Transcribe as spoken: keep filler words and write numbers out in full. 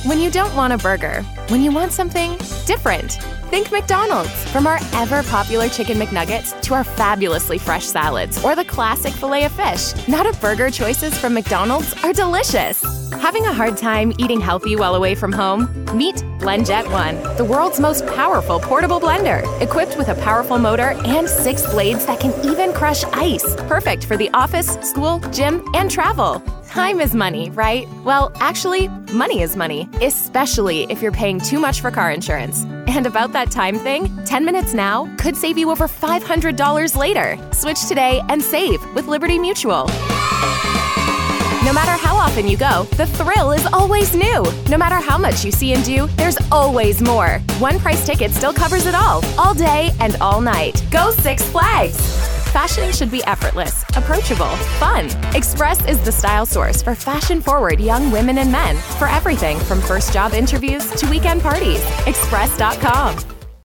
When you don't want a burger, when you want something different, think McDonald's. From our ever-popular Chicken McNuggets to our fabulously fresh salads or the classic Filet-O-Fish, not a burger choices from McDonald's are delicious. Having a hard time eating healthy while away from home? Meet BlendJet one, the world's most powerful portable blender. Equipped with a powerful motor and six blades that can even crush ice. Perfect for the office, school, gym, and travel. Time is money, right? Well, actually, money is money, especially if you're paying too much for car insurance. And about that time thing, ten minutes now could save you over five hundred dollars later. Switch today and save with Liberty Mutual. No matter how often you go, the thrill is always new. No matter how much you see and do, there's always more. One price ticket still covers it all, all day and all night. Go Six Flags! Fashion should be effortless, approachable, fun. Express is the style source for fashion-forward young women and men for everything from first job interviews to weekend parties. Express dot com.